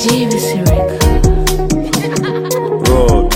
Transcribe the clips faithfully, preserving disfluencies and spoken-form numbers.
G V C Record. Road.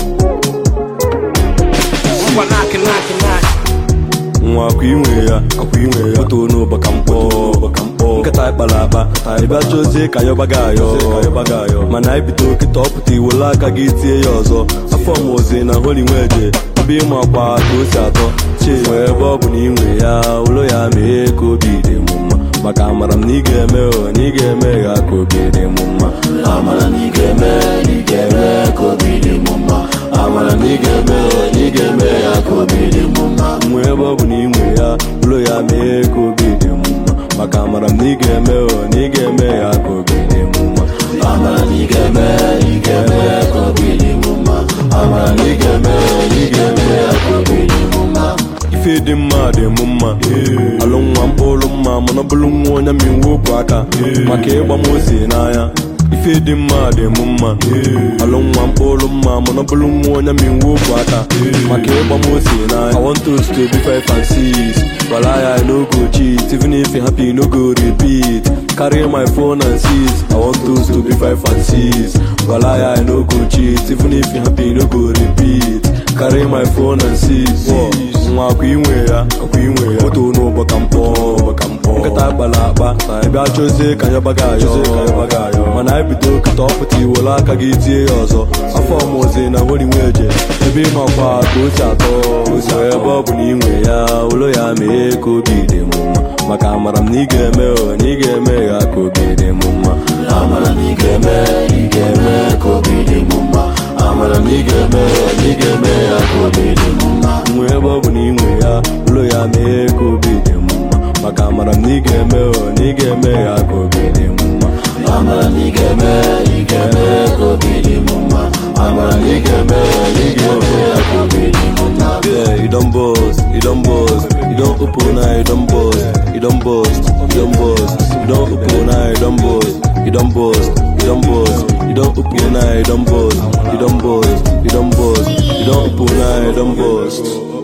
One knocking, knocking, knocking. Nwa kwa inwe ya, akwa inwe ya. Oto no baka mkpọ, baka mkpọ. Nkata ikpala akpa, ibe chozi ka yobaga ayo, ka yobaga ayo. Mana ibido kita ọpụta iwela aka gị tie ya ọzọ. Afọ m ozi na holy nweje, obi ma kwa ka o si atọ. Che ebe ọ bụ na inwe ya, ụlọ ya mee ka obi dị m mma. Maka amara m na ị ga-eme o, na ị ga-eme ya ka obi dị m mma. Amara na ị ga-eme, na ị ga-eme ka obi dị m mma. Amara na ị ga-eme o, na ị ga-eme ya ka obi dị m mma. Nwe ebe ọ bụ na inwe ya, ụlọ ya mee ka obi dị m mma. Maka amara m na ị ga-eme o, na ị ga-eme ya ka obi dị m mma. Amara na ị ga-eme, ị ga-eme ka obi dị m mma. Amara na ị ga-eme, ị ga-eme ya ka obi dị m mma. Ife dị mma dị m mma, alụ nwa mkpụrụ mma mana bụrụ nwa onye mi wepụ aka maka ịgba m ozi n'anya. Ife dị mma dị m mma, alụ nwa mkpụrụ mma mana bụrụ nwa onye mi wepụ aka maka ịgba m ozi n'anya. I want us to be five and six, but I no go cheat, even if you happy no go repeat. Carry my phone and seize. I want us to be five and six, but I no go cheat, even if you happy no go repeat. Carry my phone and seize. Nwa kwa inwe ya, kwa inwe ya. Oto no baka mkpọ, baka mkpọ. Nkata ikpala akpa, ebe achọzie ka yobaga ayo, ka yobaga ayo. Mana ibido kita ọpụta iwela aka gị tie ya ọzọ. Afọ m ozi na holy nweje, ebe ịmakwa ka o si atọ. Ebe ọ bụ na inwe ya, ụlọ ya mee ka obi dị m mma. Maka amara m na ị ga-eme o, na ị ga-eme ya ka obi dị m mma. Amara na ị ga-eme, ị ga-eme ka obi dị m mma. Amara na ị ga-eme, ị ga-eme ya ka obi dị m mma. Nwe ebe ọ bụ na inwe ya, ụlọ ya mee ka obi dị m mma. Maka amara m na ị ga-eme o, na ị ga-eme ya ka obi dị m mma. Amara na ị ga-eme, ị ga-eme ka obi dị m mma. Amara na ị ga-eme, ị ga-eme ya ka obi dị m mma. Yeah, you don't boast, you don't boast, you don't open eye, you don't boast, you don't boast, you don't boast, you don't open eye, you don't boast, you don't boast, you don't boast, you don't open eye, you don't boast, you don't boast, you don't boast, you don't open eye, you don't boast.